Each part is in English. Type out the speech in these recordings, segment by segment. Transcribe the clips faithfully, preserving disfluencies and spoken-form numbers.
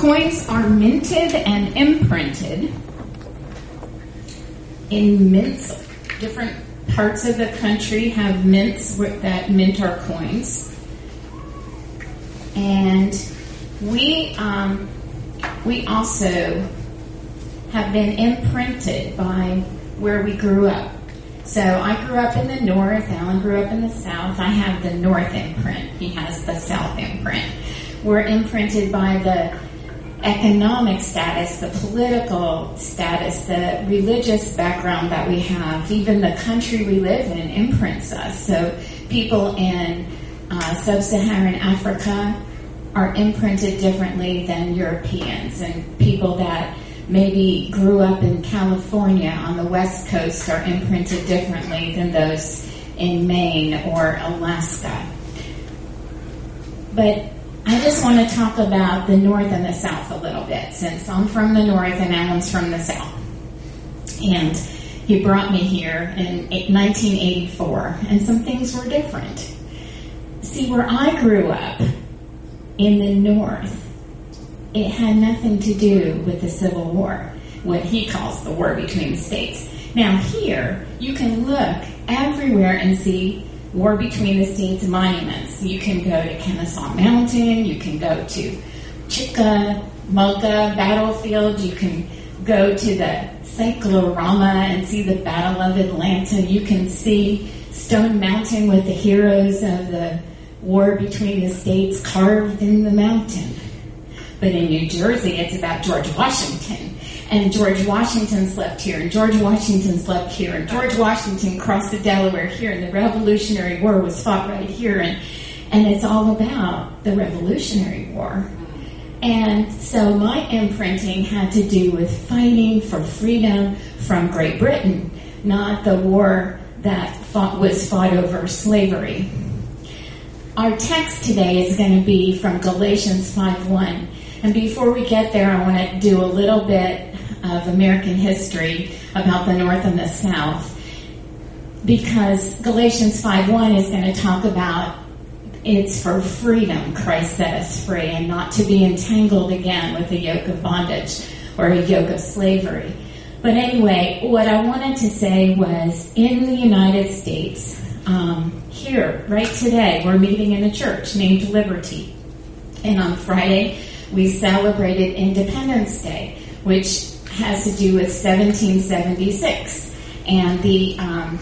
Coins are minted and imprinted in mints. Different parts of the country have mints that mint our coins. And we um, we also have been imprinted by where we grew up. So I grew up in the north, Alan grew up in the south. I have the north imprint, he has the south imprint. We're imprinted by the economic status, the political status, the religious background that we have. Even the country we live in imprints us. So people in uh, sub-Saharan Africa are imprinted differently than Europeans, and people that maybe grew up in California on the West Coast are imprinted differently than those in Maine or Alaska. But I just want to talk about the North and the South a little bit, since I'm from the North and Alan's from the South. And he brought me here in nineteen eighty-four, and some things were different. See, where I grew up in the North, it had nothing to do with the Civil War, what he calls the war between the states. Now here, you can look everywhere and see war between the states monuments. You can go to Kennesaw Mountain, you can go to Chickamauga battlefield, you can go to the Cyclorama and see the Battle of Atlanta. You can see Stone Mountain with the heroes of the war between the states carved in the mountain. But in New Jersey, it's about George Washington. And George Washington slept here, and George Washington slept here, and George Washington crossed the Delaware here, and the Revolutionary War was fought right here. And, and it's all about the Revolutionary War. And so my imprinting had to do with fighting for freedom from Great Britain, not the war that fought, was fought over slavery. Our text today is going to be from Galatians five one. And before we get there, I want to do a little bit of American history about the North and the South, because Galatians five one is going to talk about it's for freedom Christ set us free, and not to be entangled again with a yoke of bondage or a yoke of slavery. But anyway, what I wanted to say was, in the United States, um, here, right today, we're meeting in a church named Liberty. And on Friday, we celebrated Independence Day, which has to do with seventeen seventy-six. And the um,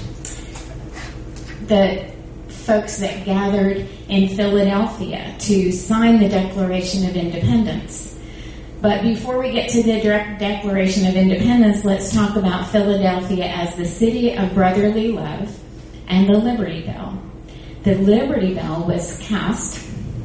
the folks that gathered in Philadelphia to sign the Declaration of Independence. But before we get to the direct Declaration of Independence, let's talk about Philadelphia as the city of brotherly love and the Liberty Bell. The Liberty Bell was cast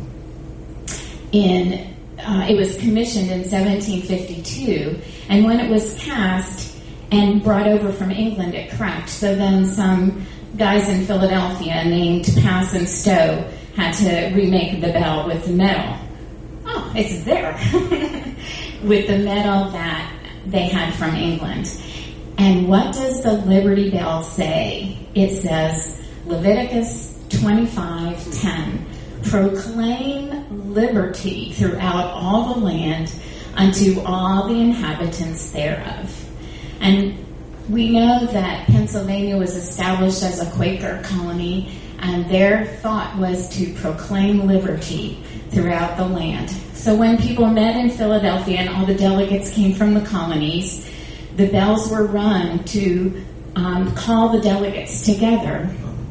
in, uh, it was commissioned in seventeen fifty-two, and when it was cast and brought over from England, it cracked. So then some guys in Philadelphia named Pass and Stowe had to remake the bell with metal. Oh, it's there. With the metal that they had from England. And what does the Liberty Bell say? It says, Leviticus twenty-five ten, proclaim liberty throughout all the land unto all the inhabitants thereof. And we know that Pennsylvania was established as a Quaker colony, and their thought was to proclaim liberty throughout the land. So when people met in Philadelphia and all the delegates came from the colonies, the bells were rung to um, call the delegates together.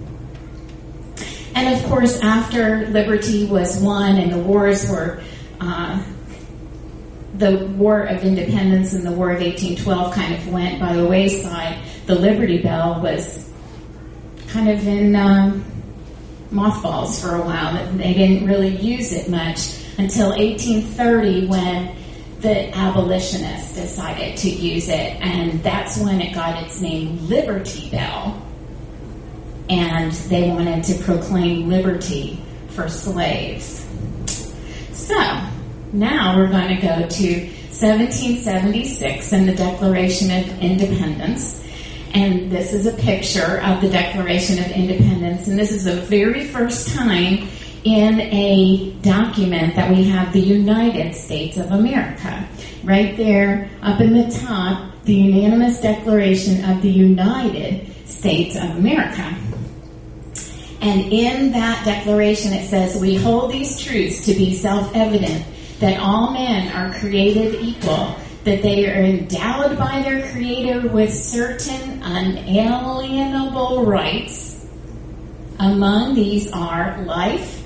And of course, after liberty was won and the wars were, uh, the War of Independence and the War of eighteen twelve kind of went by the wayside, the Liberty Bell was kind of in um, mothballs for a while. They didn't really use it much until eighteen thirty, when the abolitionists decided to use it, and that's when it got its name, Liberty Bell. And they wanted to proclaim liberty for slaves. So, now we're going to go to seventeen seventy-six and the Declaration of Independence. And this is a picture of the Declaration of Independence. And this is the very first time in a document that we have, the United States of America. Right there, up in the top, the unanimous declaration of the United States of America. And in that declaration it says, we hold these truths to be self-evident, that all men are created equal, that they are endowed by their Creator with certain unalienable rights. Among these are life,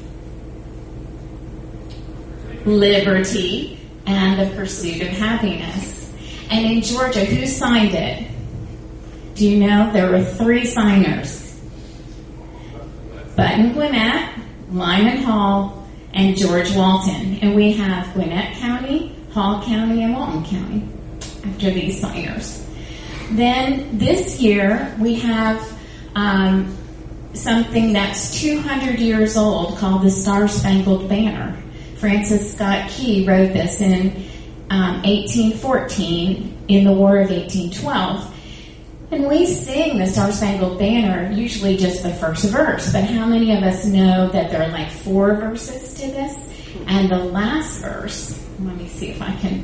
liberty, and the pursuit of happiness. And in Georgia, who signed it? Do you know? There were three signers. Button Gwinnett, Lyman Hall, and George Walton. And we have Gwinnett County, Hall County, and Walton County after these signers. Then this year, we have um, something that's two hundred years old called the Star-Spangled Banner. Francis Scott Key wrote this in um, eighteen fourteen in the War of eighteen twelve. And we sing the Star-Spangled Banner, usually just the first verse, but how many of us know that there are like four verses to this? And the last verse, let me see if I can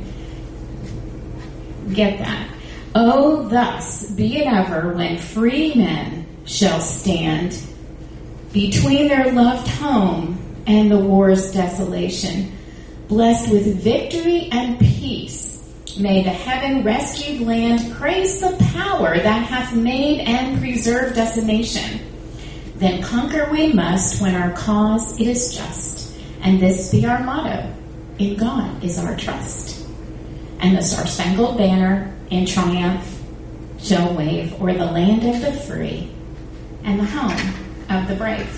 get that. Oh, thus be it ever when free men shall stand between their loved home and the war's desolation, blessed with victory and peace. May the heaven-rescued land praise the power that hath made and preserved us a nation. Then conquer we must when our cause it is just, and this be our motto, in God is our trust. And the Star-Spangled Banner in triumph shall wave o'er the land of the free and the home of the brave.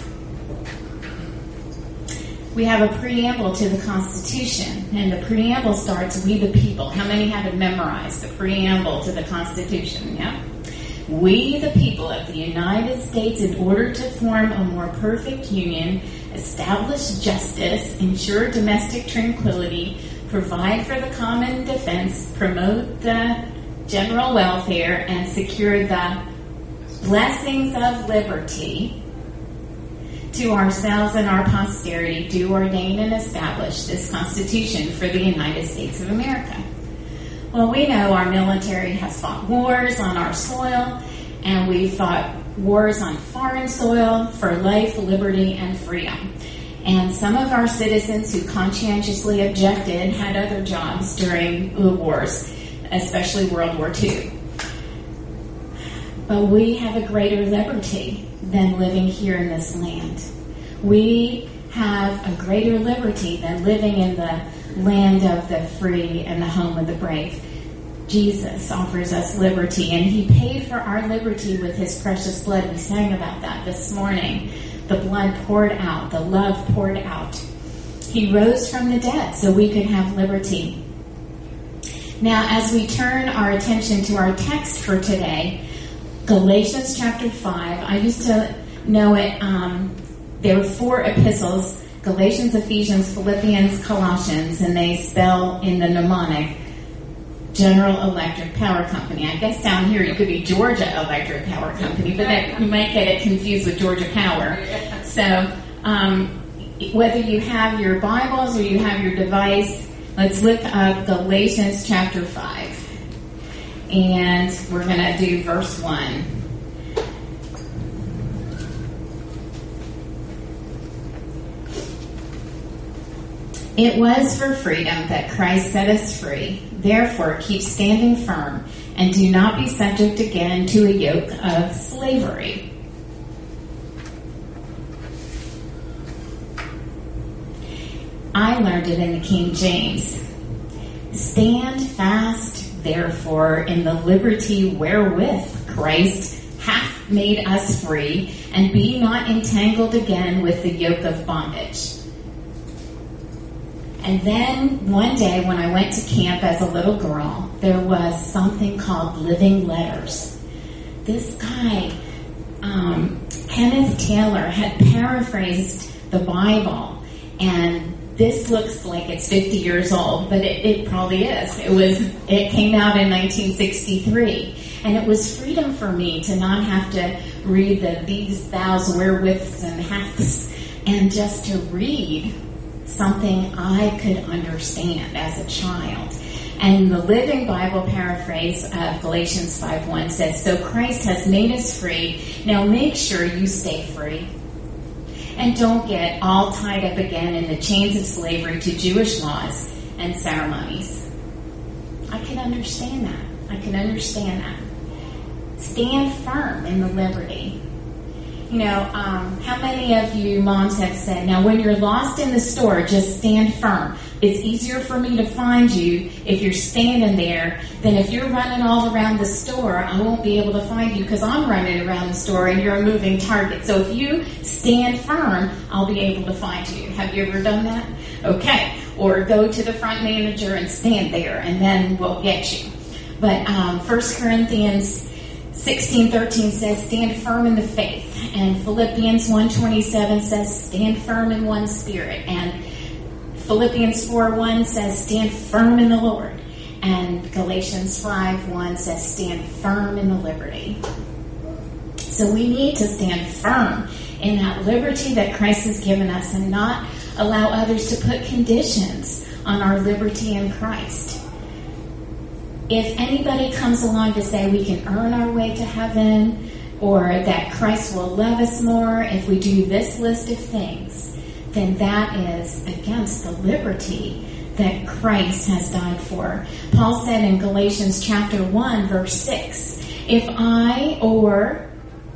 We have a preamble to the Constitution, and the preamble starts, we the people. How many have it memorized, the preamble to the Constitution? Yeah? We the people of the United States, in order to form a more perfect union, establish justice, ensure domestic tranquility, provide for the common defense, promote the general welfare, and secure the blessings of liberty, to ourselves and our posterity, do ordain and establish this Constitution for the United States of America. Well, we know our military has fought wars on our soil, and we've fought wars on foreign soil for life, liberty, and freedom. And some of our citizens who conscientiously objected had other jobs during the wars, especially World War Two. But we have a greater liberty than living here in this land. We have a greater liberty than living in the land of the free and the home of the brave. Jesus offers us liberty, and he paid for our liberty with his precious blood. We sang about that this morning. The blood poured out, the love poured out. He rose from the dead so we could have liberty. Now, as we turn our attention to our text for today, Galatians chapter five. I used to know it. Um, there were four epistles, Galatians, Ephesians, Philippians, Colossians, and they spell in the mnemonic General Electric Power Company. I guess down here it could be Georgia Electric Power Company, but that, you might get it confused with Georgia Power. So um, whether you have your Bibles or you have your device, let's look up Galatians chapter five. And we're going to do verse one. It was for freedom that Christ set us free. Therefore, keep standing firm and do not be subject again to a yoke of slavery. I learned it in the King James. Stand fast, therefore, in the liberty wherewith Christ hath made us free, and be not entangled again with the yoke of bondage. And then one day when I went to camp as a little girl, there was something called Living Letters. This guy, um, Kenneth Taylor, had paraphrased the Bible, and this looks like it's fifty years old, but it, it probably is. It was. It came out in nineteen sixty-three, and it was freedom for me to not have to read the these, thous, wherewiths, and haths, and just to read something I could understand as a child. And the Living Bible paraphrase of Galatians five one says, "So Christ has made us free. Now make sure you stay free. And don't get all tied up again in the chains of slavery to Jewish laws and ceremonies." I can understand that. I can understand that. Stand firm in the liberty. You know, um, how many of you moms have said, now when you're lost in the store, just stand firm. It's easier for me to find you if you're standing there than if you're running all around the store. I won't be able to find you because I'm running around the store and you're a moving target. So if you stand firm, I'll be able to find you. Have you ever done that? Okay. Or go to the front manager and stand there and then we'll get you. But um, First Corinthians sixteen thirteen says, "Stand firm in the faith." And Philippians one twenty-seven says, "Stand firm in one spirit." And Philippians four one says, "Stand firm in the Lord." And Galatians five one says, "Stand firm in the liberty." So we need to stand firm in that liberty that Christ has given us and not allow others to put conditions on our liberty in Christ. If anybody comes along to say we can earn our way to heaven or that Christ will love us more if we do this list of things, then that is against the liberty that Christ has died for. Paul said in Galatians chapter one, verse six, if I or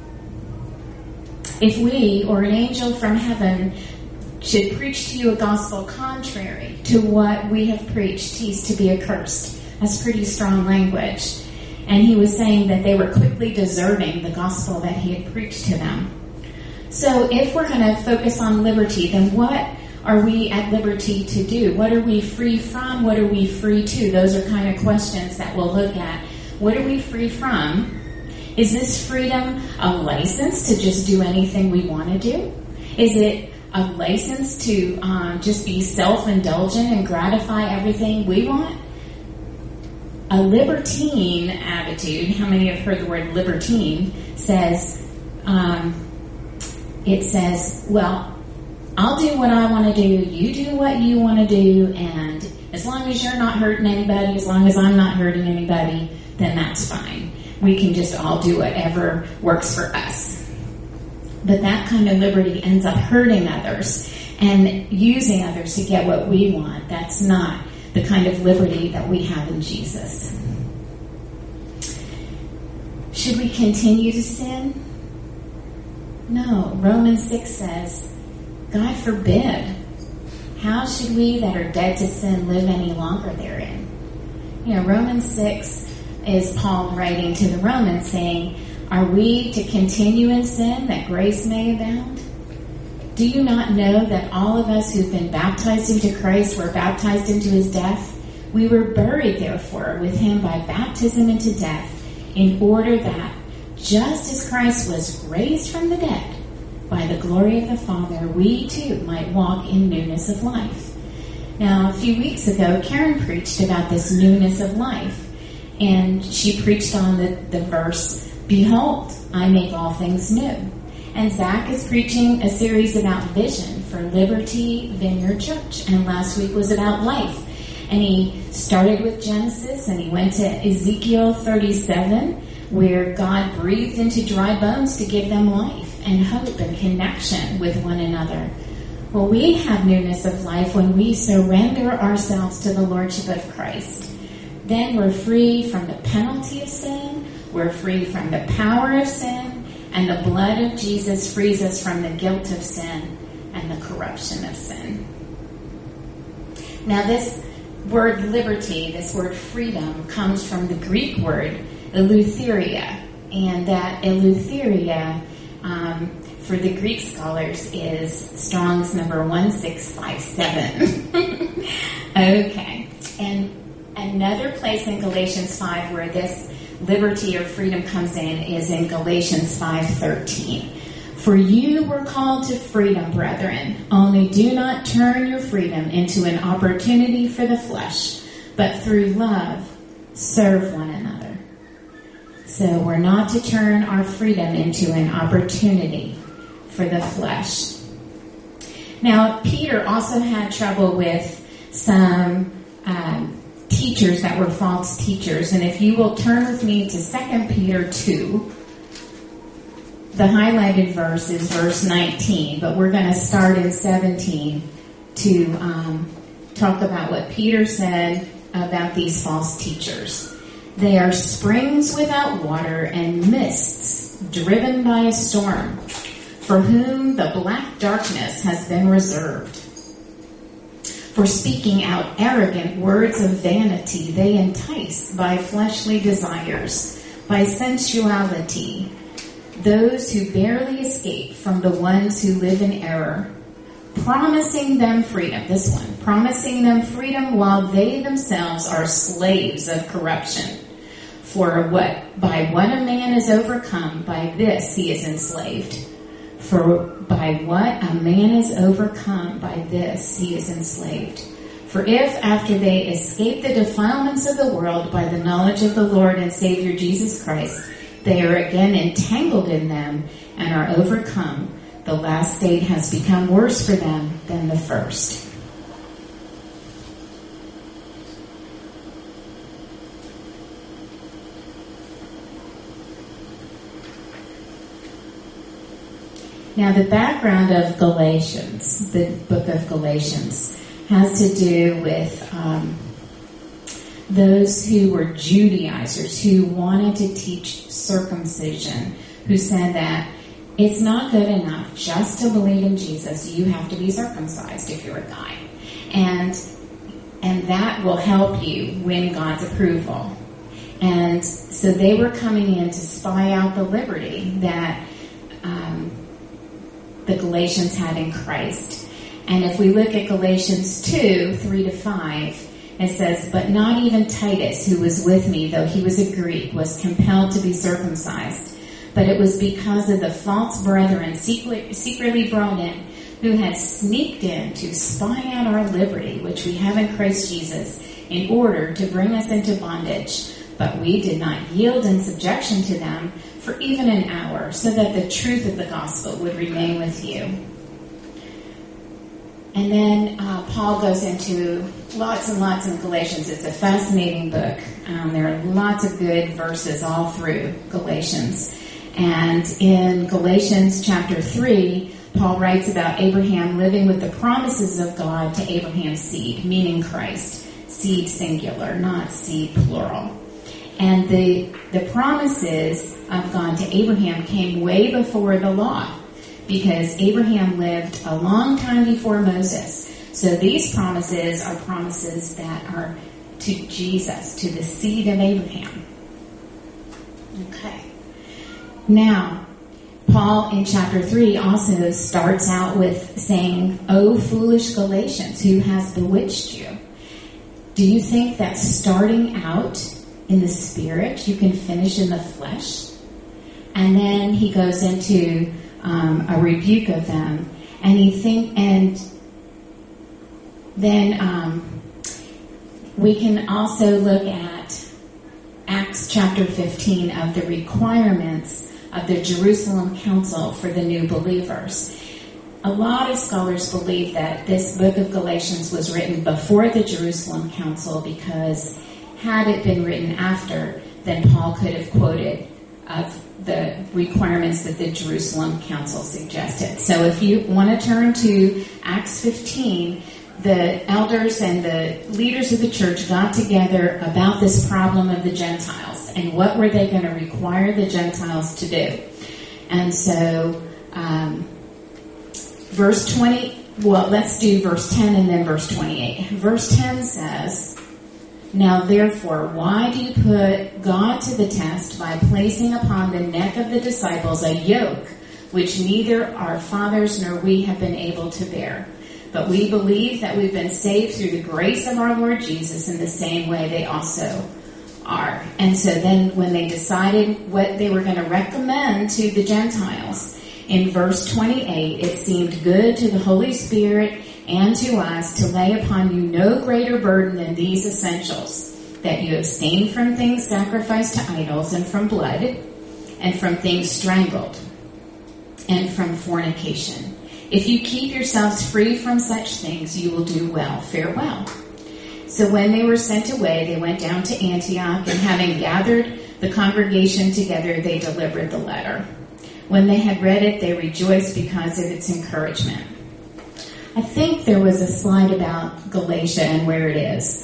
if we or an angel from heaven should preach to you a gospel contrary to what we have preached, he's to be accursed. That's pretty strong language. And he was saying that they were quickly deserting the gospel that he had preached to them. So if we're going to focus on liberty, then what are we at liberty to do? What are we free from? What are we free to? Those are kind of questions that we'll look at. What are we free from? Is this freedom a license to just do anything we want to do? Is it a license to um, just be self-indulgent and gratify everything we want? A libertine attitude, how many have heard the word libertine, says, um, it says, well, I'll do what I want to do, you do what you want to do, and as long as you're not hurting anybody, as long as I'm not hurting anybody, then that's fine. We can just all do whatever works for us. But that kind of liberty ends up hurting others and using others to get what we want. That's not the kind of liberty that we have in Jesus. Should we continue to sin? No. Romans six says, God forbid. How should we that are dead to sin live any longer therein? You know, Romans six is Paul writing to the Romans saying, are we to continue in sin that grace may abound? Do you not know that all of us who've been baptized into Christ were baptized into his death? We were buried, therefore, with him by baptism into death, in order that, just as Christ was raised from the dead by the glory of the Father, we too might walk in newness of life. Now, a few weeks ago, Karen preached about this newness of life, and she preached on the, the verse, "Behold, I make all things new." And Zach is preaching a series about vision for Liberty Vineyard Church. And last week was about life. And he started with Genesis and he went to Ezekiel thirty-seven, where God breathed into dry bones to give them life and hope and connection with one another. Well, we have newness of life when we surrender ourselves to the Lordship of Christ. Then we're free from the penalty of sin. We're free from the power of sin. And the blood of Jesus frees us from the guilt of sin and the corruption of sin. Now this word liberty, this word freedom, comes from the Greek word eleutheria. And that eleutheria, um, for the Greek scholars, is Strong's number one six five seven. Okay. And another place in Galatians five where this liberty or freedom comes in is in Galatians five thirteen. For you were called to freedom, brethren. Only do not turn your freedom into an opportunity for the flesh, but through love serve one another. So we're not to turn our freedom into an opportunity for the flesh. Now, Peter also had trouble with some um, teachers that were false teachers. And if you will turn with me to Second Peter two, the highlighted verse is verse nineteen, but we're going to start in seventeen to um, talk about what Peter said about these false teachers. They are springs without water and mists driven by a storm, for whom the black darkness has been reserved. For speaking out arrogant words of vanity, they entice by fleshly desires, by sensuality, those who barely escape from the ones who live in error, promising them freedom, this one, promising them freedom while they themselves are slaves of corruption. For what, by what a man is overcome, by this he is enslaved. For by what a man is overcome, by this he is enslaved. For if, after they escape the defilements of the world by the knowledge of the Lord and Savior Jesus Christ, they are again entangled in them and are overcome, the last state has become worse for them than the first. Now, the background of Galatians, the book of Galatians, has to do with um, those who were Judaizers, who wanted to teach circumcision, who said that it's not good enough just to believe in Jesus. You have to be circumcised if you're a guy. And, and that will help you win God's approval. And so they were coming in to spy out the liberty that um, the Galatians had in Christ. And if we look at Galatians two, three to five, it says, "But not even Titus, who was with me, though he was a Greek, was compelled to be circumcised. But it was because of the false brethren secretly brought in, who had sneaked in to spy out our liberty, which we have in Christ Jesus, in order to bring us into bondage. But we did not yield in subjection to them for even an hour, so that the truth of the gospel would remain with you." And then uh, Paul goes into lots and lots in Galatians. It's a fascinating book. Um, there are lots of good verses all through Galatians. And in Galatians chapter three, Paul writes about Abraham living with the promises of God to Abraham's seed, meaning Christ. Seed singular, not seed plural. And the the promises of God to Abraham came way before the law, because Abraham lived a long time before Moses. So these promises are promises that are to Jesus, to the seed of Abraham. Okay. Now, Paul in chapter three also starts out with saying, "O foolish Galatians, who has bewitched you?" Do you think that starting out in the spirit, you can finish in the flesh? And then he goes into um, a rebuke of them, and he think, and then um, we can also look at Acts chapter fifteen of the requirements of the Jerusalem Council for the new believers. A lot of scholars believe that this book of Galatians was written before the Jerusalem Council, because had it been written after, then Paul could have quoted of the requirements that the Jerusalem Council suggested. So if you want to turn to Acts fifteen, the elders and the leaders of the church got together about this problem of the Gentiles and what were they going to require the Gentiles to do. And so um, verse twenty, well, let's do verse ten and then verse twenty-eight. Verse ten says, "Now therefore, why do you put God to the test by placing upon the neck of the disciples a yoke which neither our fathers nor we have been able to bear? But we believe that we've been saved through the grace of our Lord Jesus in the same way they also are." And so then when they decided what they were going to recommend to the Gentiles, in verse twenty-eight, "It seemed good to the Holy Spirit and to us to lay upon you no greater burden than these essentials, that you abstain from things sacrificed to idols, and from blood, and from things strangled, and from fornication. If you keep yourselves free from such things, you will do well. Farewell. So when they were sent away, they went down to Antioch, and having gathered the congregation together, they delivered the letter. When they had read it, they rejoiced because of its encouragement. I think there was a slide about Galatia and where it is.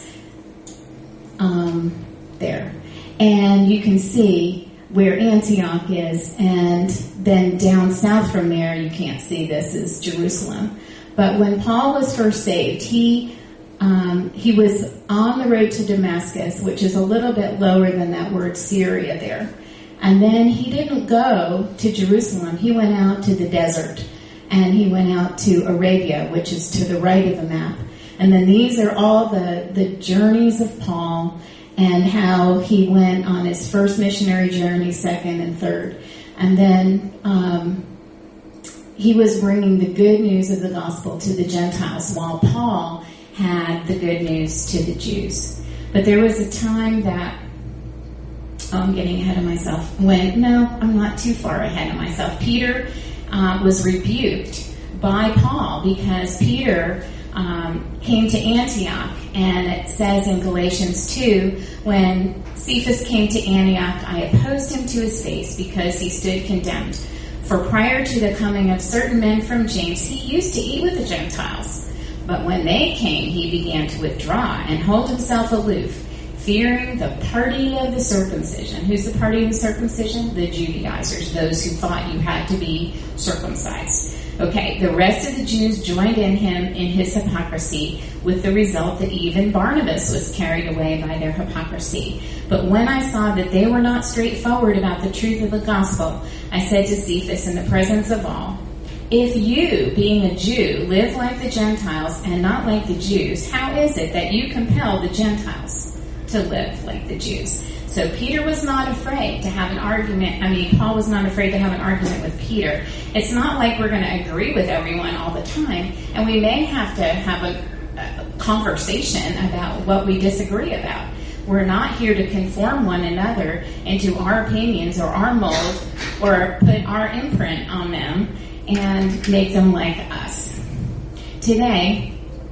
Um, there. And you can see where Antioch is, and then down south from there, you can't see this, is Jerusalem. But when Paul was first saved, he um, he was on the road to Damascus, which is a little bit lower than that word Syria there. And then he didn't go to Jerusalem. He went out to the desert, and he went out to Arabia, which is to the right of the map. And then these are all the, the journeys of Paul, and how he went on his first missionary journey, second and third. And then um, he was bringing the good news of the gospel to the Gentiles, while Paul had the good news to the Jews. But there was a time that, oh, I'm getting ahead of myself, when, no, I'm not too far ahead of myself. Peter uh, was rebuked by Paul because Peter Um, came to Antioch, and it says in Galatians two, when Cephas came to Antioch, I opposed him to his face because he stood condemned. For prior to the coming of certain men from James, he used to eat with the Gentiles. But when they came, he began to withdraw and hold himself aloof, fearing the party of the circumcision. Who's the party of the circumcision? The Judaizers, those who thought you had to be circumcised. Okay, the rest of the Jews joined in him in his hypocrisy, with the result that even Barnabas was carried away by their hypocrisy. But when I saw that they were not straightforward about the truth of the gospel, I said to Cephas in the presence of all, if you, being a Jew, live like the Gentiles and not like the Jews, how is it that you compel the Gentiles to live like the Jews? So Peter was not afraid to have an argument. I mean, Paul was not afraid to have an argument with Peter. It's not like we're going to agree with everyone all the time, and we may have to have a, a conversation about what we disagree about. We're not here to conform one another into our opinions or our mold or put our imprint on them and make them like us. Today,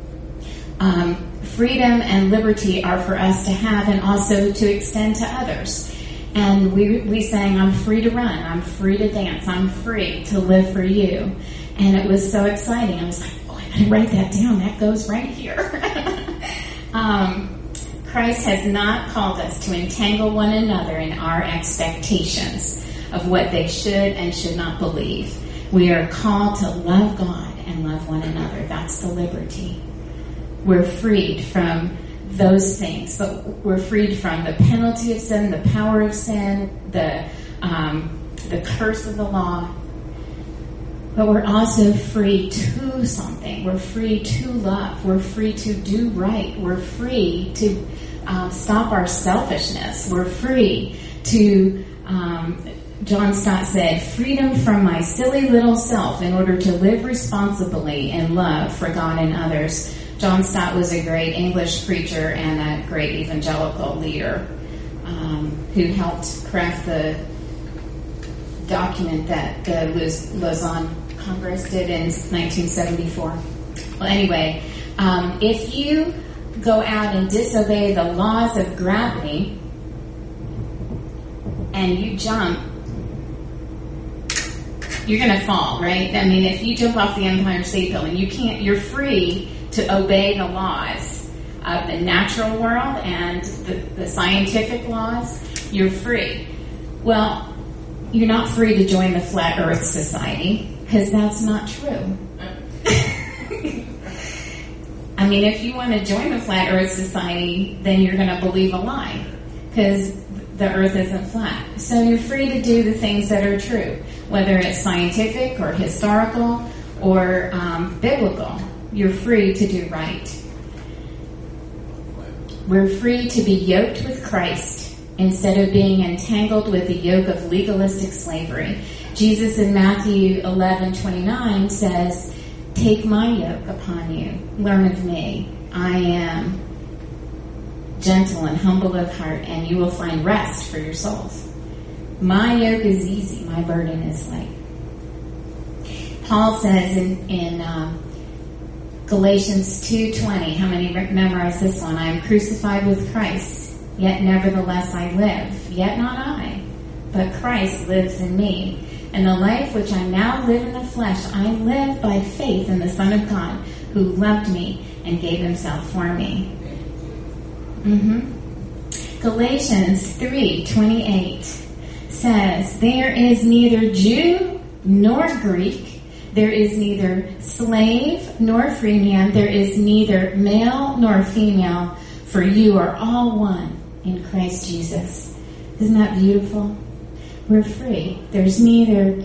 um, freedom and liberty are for us to have and also to extend to others. And we we sang, I'm free to run, I'm free to dance, I'm free to live for you. And it was so exciting. I was like, oh, I gotta write that down. That goes right here. um, Christ has not called us to entangle one another in our expectations of what they should and should not believe. We are called to love God and love one another. That's the liberty. We're freed from those things, but we're freed from the penalty of sin, the power of sin, the um, the curse of the law. But we're also free to something. We're free to love. We're free to do right. We're free to um, stop our selfishness. We're free to, um, John Stott said, freedom from my silly little self in order to live responsibly in love for God and others. John Stott was a great English preacher and a great evangelical leader um, who helped craft the document that the Lausanne Congress did in nineteen seventy-four. Well, anyway, um, if you go out and disobey the laws of gravity and you jump, you're going to fall, right? I mean, if you jump off the Empire State Building, you can't, you're free to obey the laws of the natural world and the, the scientific laws. You're free. Well, you're not free to join the Flat Earth Society, because that's not true. I mean, if you want to join the Flat Earth Society, then you're going to believe a lie, because the earth isn't flat. So you're free to do the things that are true, whether it's scientific or historical or um, biblical. You're free to do right. We're free to be yoked with Christ instead of being entangled with the yoke of legalistic slavery. Jesus in Matthew eleven twenty-nine says, take my yoke upon you, learn of me. I am gentle and humble of heart, and you will find rest for your souls. My yoke is easy, my burden is light. Paul says in, in um, Galatians two twenty, how many memorize this one? I am crucified with Christ, yet nevertheless I live. Yet not I, but Christ lives in me. And the life which I now live in the flesh, I live by faith in the Son of God, who loved me and gave himself for me. Mm-hmm. Galatians three twenty-eight says, there is neither Jew nor Greek, there is neither slave nor free man, there is neither male nor female, for you are all one in Christ Jesus. Isn't that beautiful? We're free. There's neither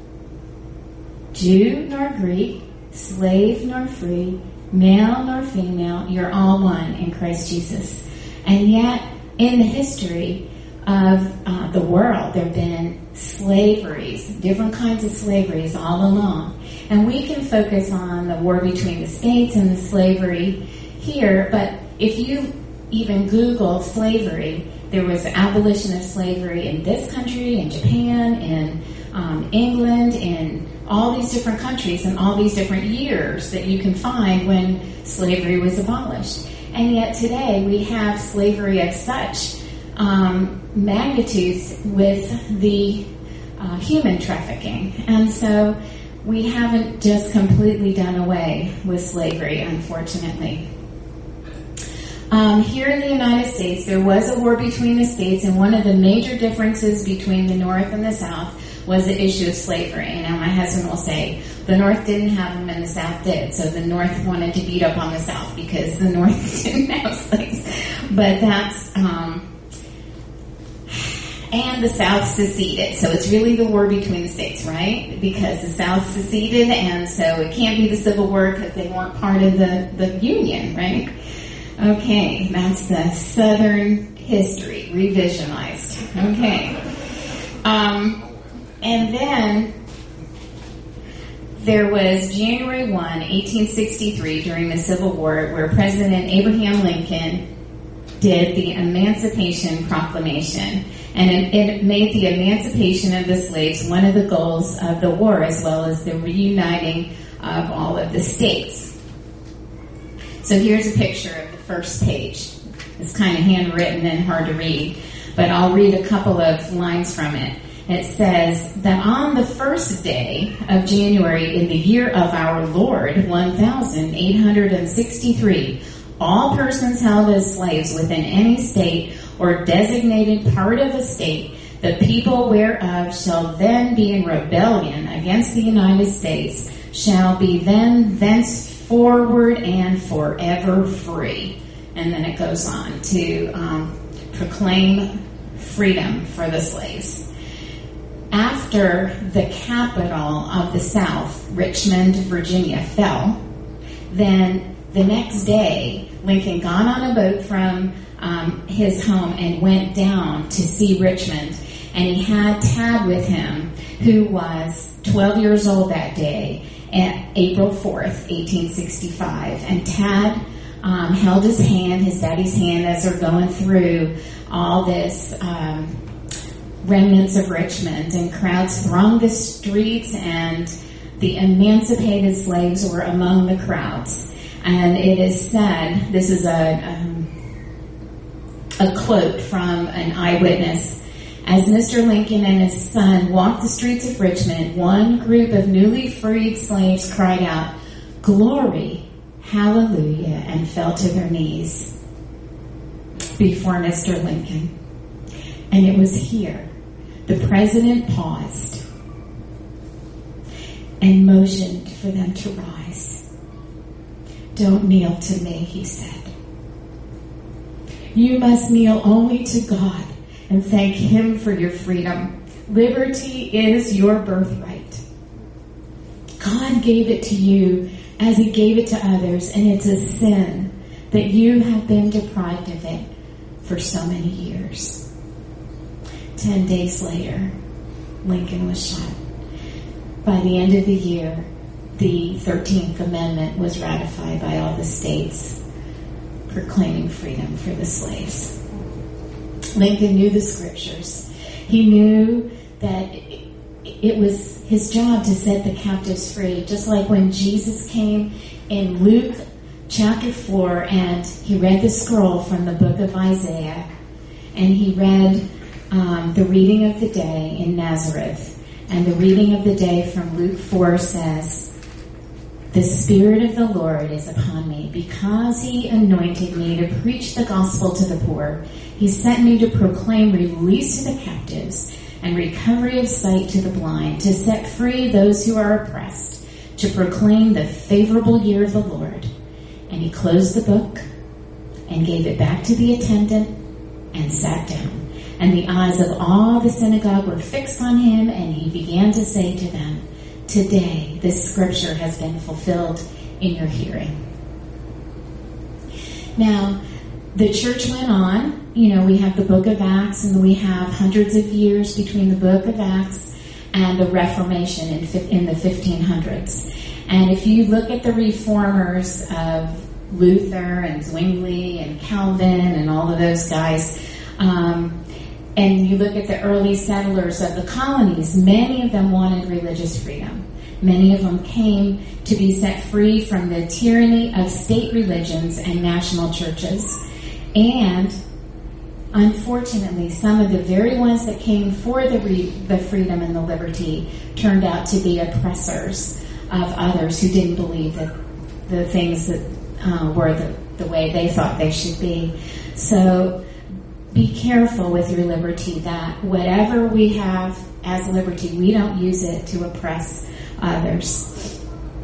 Jew nor Greek, slave nor free, male nor female. You're all one in Christ Jesus. And yet, in the history of uh, the world, there have been slaveries, different kinds of slaveries all along. And we can focus on the war between the states and the slavery here, but if you even Google slavery, there was abolition of slavery in this country, in Japan, in um, England, in all these different countries, and all these different years that you can find when slavery was abolished. And yet today we have slavery of such um, magnitudes with the uh, human trafficking. And so we haven't just completely done away with slavery, unfortunately. Um, here in the United States, there was a war between the states, and one of the major differences between the North and the South was the issue of slavery. And now my husband will say, the North didn't have them and the South did, so the North wanted to beat up on the South because the North didn't have slaves. But that's, um, and the South seceded, so it's really the war between the states, right? Because the South seceded, and so it can't be the Civil War because they weren't part of the, the Union, right? Okay, that's the Southern history, revisionized. Okay. Um, and then there was January first, eighteen sixty-three, during the Civil War, where President Abraham Lincoln did the Emancipation Proclamation. And it, it made the emancipation of the slaves one of the goals of the war, as well as the reuniting of all of the states. So here's a picture of the first page. It's kind of handwritten and hard to read, but I'll read a couple of lines from it. It says that on the first day of January in the year of our Lord, one thousand eight hundred sixty-three, all persons held as slaves within any state or designated part of a state, the people whereof shall then be in rebellion against the United States, shall be then thenceforward and forever free. And then it goes on to um, proclaim freedom for the slaves. After the capital of the South, Richmond, Virginia, fell, then the next day, Lincoln got on a boat from um, his home and went down to see Richmond. And he had Tad with him, who was twelve years old that day, at April fourth, eighteen sixty-five. And Tad um, held his hand, his daddy's hand, as they're going through all this um, remnants of Richmond. And crowds thronged the streets, and the emancipated slaves were among the crowds. And it is said, this is a, um, a quote from an eyewitness, as Mister Lincoln and his son walked the streets of Richmond, one group of newly freed slaves cried out, "Glory, hallelujah," and fell to their knees before Mister Lincoln. And it was here the president paused and motioned for them to rise. "Don't kneel to me," he said. "You must kneel only to God and thank Him for your freedom. Liberty is your birthright. God gave it to you as He gave it to others, and it's a sin that you have been deprived of it for so many years." Ten days later, Lincoln was shot. By the end of the year, the thirteenth Amendment was ratified by all the states, proclaiming freedom for the slaves. Lincoln knew the scriptures. He knew that it was his job to set the captives free, just like when Jesus came in Luke chapter four and he read the scroll from the book of Isaiah, and he read um, the reading of the day in Nazareth. And the reading of the day from Luke four says, "The Spirit of the Lord is upon me, because he anointed me to preach the gospel to the poor. He sent me to proclaim release to the captives and recovery of sight to the blind, to set free those who are oppressed, to proclaim the favorable year of the Lord." And he closed the book and gave it back to the attendant and sat down. And the eyes of all the synagogue were fixed on him, and he began to say to them, "Today this scripture has been fulfilled in your hearing." Now, the church went on. You know, we have the book of Acts, and we have hundreds of years between the book of Acts and the Reformation in, in the fifteen hundreds. And if you look at the reformers of Luther and Zwingli and Calvin and all of those guys, um, and you look at the early settlers of the colonies, many of them wanted religious freedom. Many of them came to be set free from the tyranny of state religions and national churches. And unfortunately, some of the very ones that came for the, re- the freedom and the liberty turned out to be oppressors of others who didn't believe that the things that uh, were the, the way they thought they should be. So be careful with your liberty, that whatever we have as liberty, we don't use it to oppress others.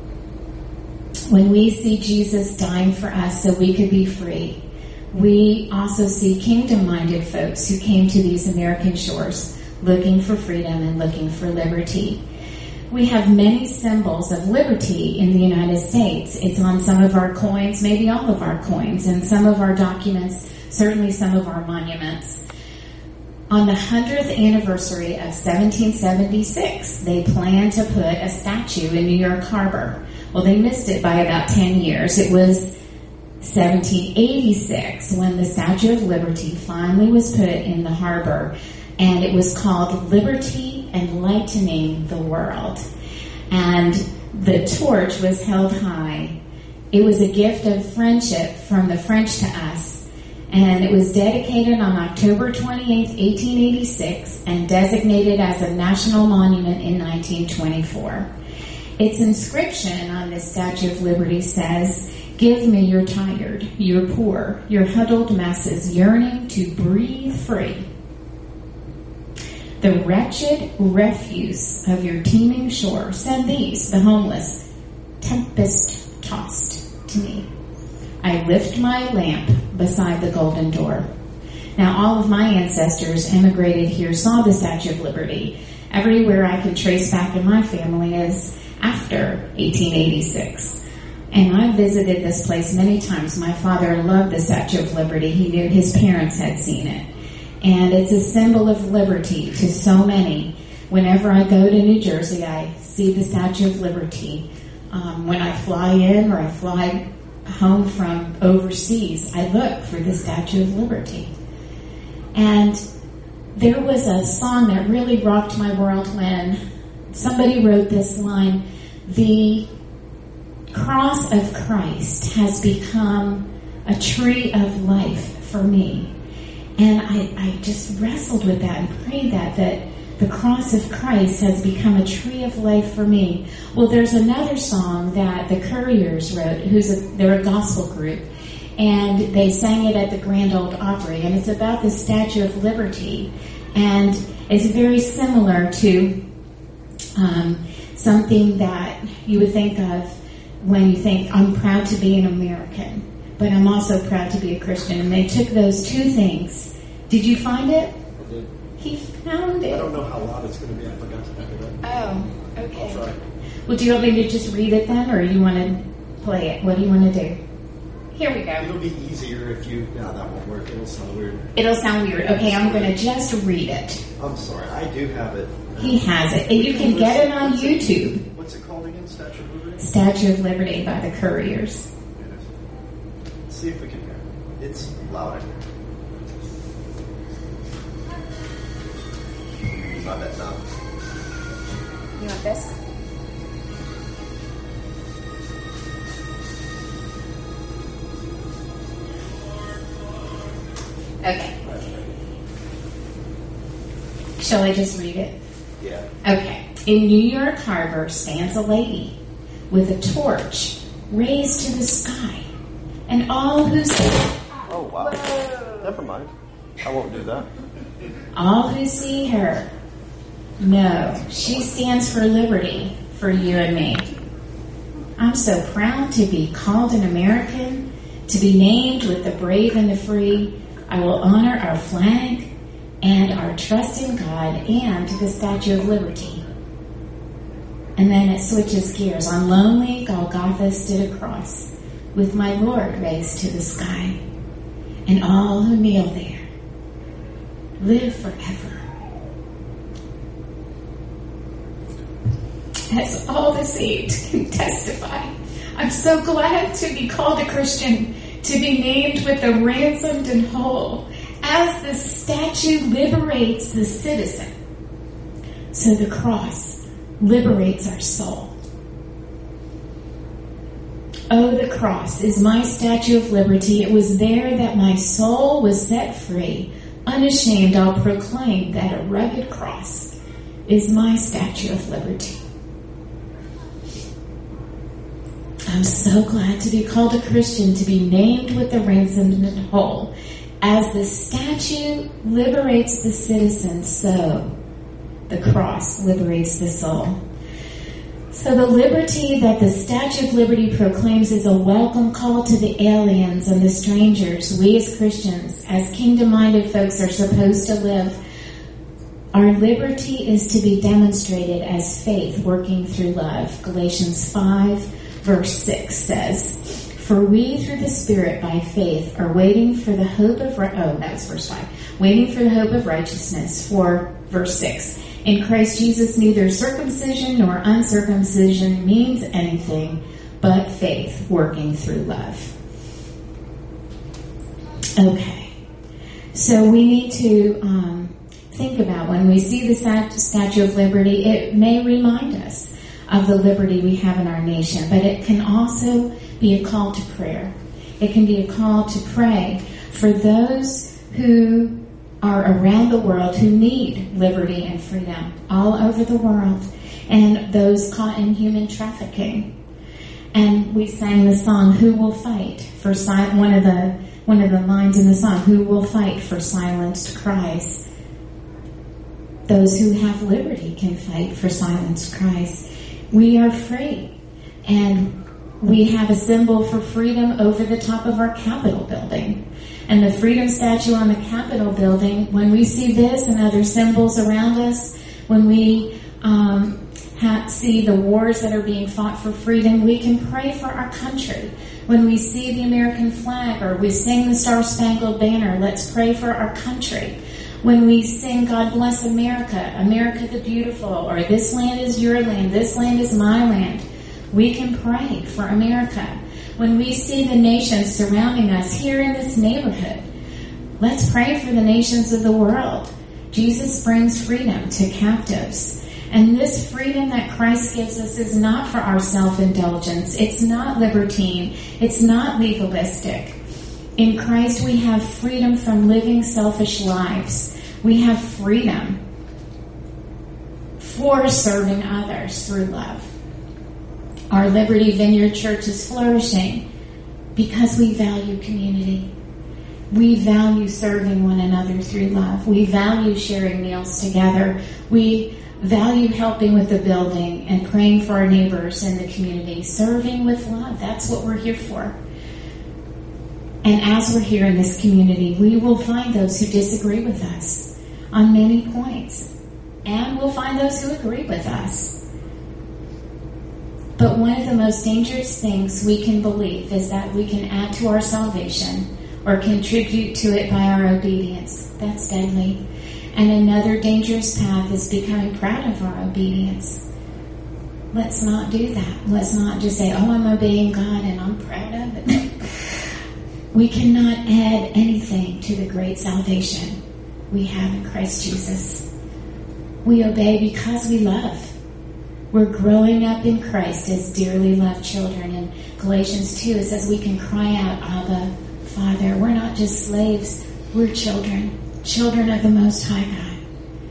When we see Jesus dying for us so we could be free, we also see kingdom-minded folks who came to these American shores looking for freedom and looking for liberty. We have many symbols of liberty in the United States. It's on some of our coins, maybe all of our coins, and some of our documents, certainly some of our monuments. On the hundredth anniversary of seventeen seventy-six, they planned to put a statue in New York Harbor. Well, they missed it by about ten years. It was seventeen eighty-six when the Statue of Liberty finally was put in the harbor, and it was called Liberty Enlightening the World. And the torch was held high. It was a gift of friendship from the French to us, and it was dedicated on October twenty-eighth, eighteen eighty-six, and designated as a national monument in nineteen twenty-four. Its inscription on this Statue of Liberty says, "Give me your tired, your poor, your huddled masses yearning to breathe free. The wretched refuse of your teeming shore, send these, the homeless, tempest-tossed to me. I lift my lamp beside the golden door." Now, all of my ancestors immigrated here, saw the Statue of Liberty. Everywhere I can trace back in my family is after eighteen eighty-six. And I visited this place many times. My father loved the Statue of Liberty. He knew his parents had seen it. And it's a symbol of liberty to so many. Whenever I go to New Jersey, I see the Statue of Liberty. Um, when I fly in or I fly home from overseas, I look for the Statue of Liberty. And there was a song that really rocked my world when somebody wrote this line, "The cross of Christ has become a tree of life for me." And I, I just wrestled with that and prayed that, that the cross of Christ has become a tree of life for me. Well, there's another song that the Couriers wrote, who's a, they're a gospel group, and they sang it at the Grand Ole Opry, and it's about the Statue of Liberty. And it's very similar to um, something that you would think of when you think, I'm proud to be an American, but I'm also proud to be a Christian. And they took those two things. Did you find it? I did. He found it. I don't know how loud it's going to be. I forgot to pack it up. Oh, okay. I'll try. Well, do you want me to just read it then, or you want to play it? What do you want to do? Here we go. It'll be easier if you... No, that won't work. It'll sound weird. It'll sound weird. Okay, I'm going to just read it. I'm sorry. I do have it. He has it. And you can get it on YouTube. What's it called again? Statue of Liberty? Statue of Liberty by the Couriers. Let's see if we can hear it. It's loud in here. I bet not. want this? Okay. Shall I just read it? Yeah. Okay. In New York Harbor stands a lady with a torch raised to the sky, and all who see Oh, wow. Whoa. Never mind. I won't do that. all who see her know she stands for liberty for you and me. I'm so proud to be called an American, to be named with the brave and the free. I will honor our flag and our trust in God and the Statue of Liberty. And then it switches gears. On lonely Golgotha stood a cross, with my Lord raised to the sky, and all who kneel there live forever. As all the saints can testify, I'm so glad to be called a Christian, to be named with the ransomed and whole, as the statue liberates the citizen, so the cross liberates our soul. Oh, the cross is my statue of liberty. It was there that my soul was set free. Unashamed, I'll proclaim that a rugged cross is my statue of liberty. I'm so glad to be called a Christian, to be named with the ransomed and whole. As the statue liberates the citizen, so the cross liberates the soul. So the liberty that the Statue of Liberty proclaims is a welcome call to the aliens and the strangers. We as Christians, as kingdom-minded folks, are supposed to live. Our liberty is to be demonstrated as faith working through love. Galatians five verse six says, for we through the Spirit by faith are waiting for the hope of, ri- oh, that was verse five, waiting for the hope of righteousness. For verse six, in Christ Jesus neither circumcision nor uncircumcision means anything but faith working through love. Okay, so we need to um, think about when we see the stat- Statue of Liberty, it may remind us of the liberty we have in our nation, but it can also be a call to prayer. It can be a call to pray for those who are around the world who need liberty and freedom all over the world, and those caught in human trafficking. And we sang the song, "Who Will Fight for si-" one of the one of the lines in the song, "Who will fight for silenced cries?" Those who have liberty can fight for silenced cries. We are free, and we have a symbol for freedom over the top of our Capitol building. And the freedom statue on the Capitol building, when we see this and other symbols around us, when we um, ha- see the wars that are being fought for freedom, we can pray for our country. When we see the American flag or we sing the Star-Spangled Banner, let's pray for our country. When we sing God Bless America, America the Beautiful, or this land is your land, this land is my land, we can pray for America. When we see the nations surrounding us here in this neighborhood, let's pray for the nations of the world. Jesus brings freedom to captives. And this freedom that Christ gives us is not for our self-indulgence. It's not libertine. It's not legalistic. In Christ, we have freedom from living selfish lives. We have freedom for serving others through love. Our Liberty Vineyard Church is flourishing because we value community. We value serving one another through love. We value sharing meals together. We value helping with the building and praying for our neighbors in the community. Serving with love. That's what we're here for. And as we're here in this community, we will find those who disagree with us on many points. And we'll find those who agree with us. But one of the most dangerous things we can believe is that we can add to our salvation or contribute to it by our obedience. That's deadly. And another dangerous path is becoming proud of our obedience. Let's not do that. Let's not just say, oh, I'm obeying God and I'm proud of it. We cannot add anything to the great salvation we have in Christ Jesus. We obey because we love. We're growing up in Christ as dearly loved children. In Galatians two, it says we can cry out, Abba, Father. We're not just slaves. We're children, children of the Most High God.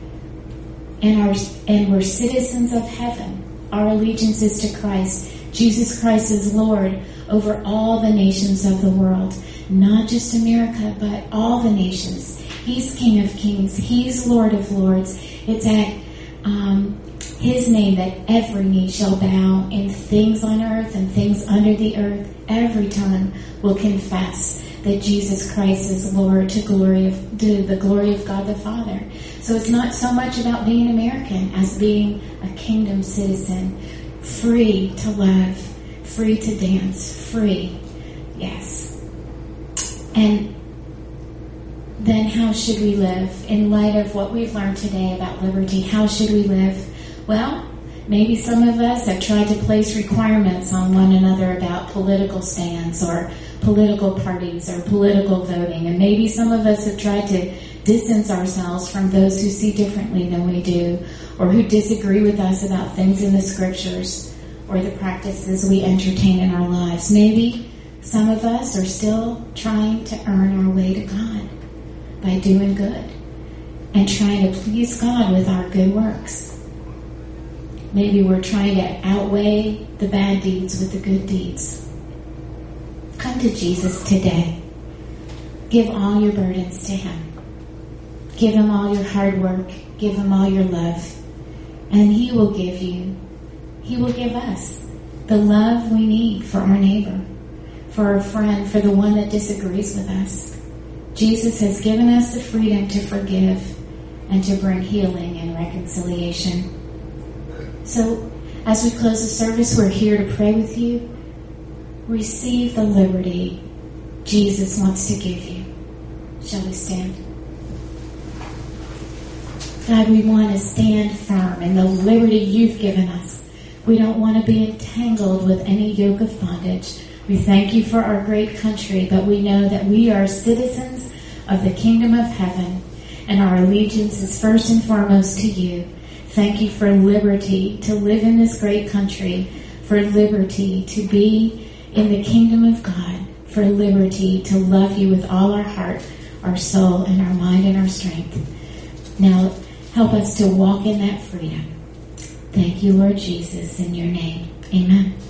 And, our, and we're citizens of heaven. Our allegiance is to Christ. Jesus Christ is Lord over all the nations of the world. Not just America, but all the nations. He's King of Kings. He's Lord of Lords. It's at um, His name that every knee shall bow, in things on earth and things under the earth. Every tongue will confess that Jesus Christ is Lord, to glory of to the glory of God the Father. So it's not so much about being American as being a kingdom citizen, free to love, free to dance, free. Yes. And then how should we live in light of what we've learned today about liberty? How should we live? Well, maybe some of us have tried to place requirements on one another about political stands or political parties or political voting. And maybe some of us have tried to distance ourselves from those who see differently than we do, or who disagree with us about things in the scriptures or the practices we entertain in our lives. Maybe some of us are still trying to earn our way to God by doing good and trying to please God with our good works. Maybe we're trying to outweigh the bad deeds with the good deeds. Come to Jesus today. Give all your burdens to Him. Give Him all your hard work. Give Him all your love. And He will give you, He will give us the love we need for our neighbor, for our friend, for the one that disagrees with us. Jesus has given us the freedom to forgive and to bring healing and reconciliation. So, as we close the service, we're here to pray with you. Receive the liberty Jesus wants to give you. Shall we stand? God, we want to stand firm in the liberty you've given us. We don't want to be entangled with any yoke of bondage. We thank you for our great country, but we know that we are citizens of the kingdom of heaven, and our allegiance is first and foremost to you. Thank you for liberty to live in this great country, for liberty to be in the kingdom of God, for liberty to love you with all our heart, our soul, and our mind and our strength. Now, help us to walk in that freedom. Thank you, Lord Jesus, in your name. Amen.